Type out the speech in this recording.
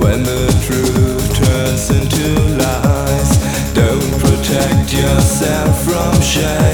When the truth turns into lies, don't protect yourself from shame.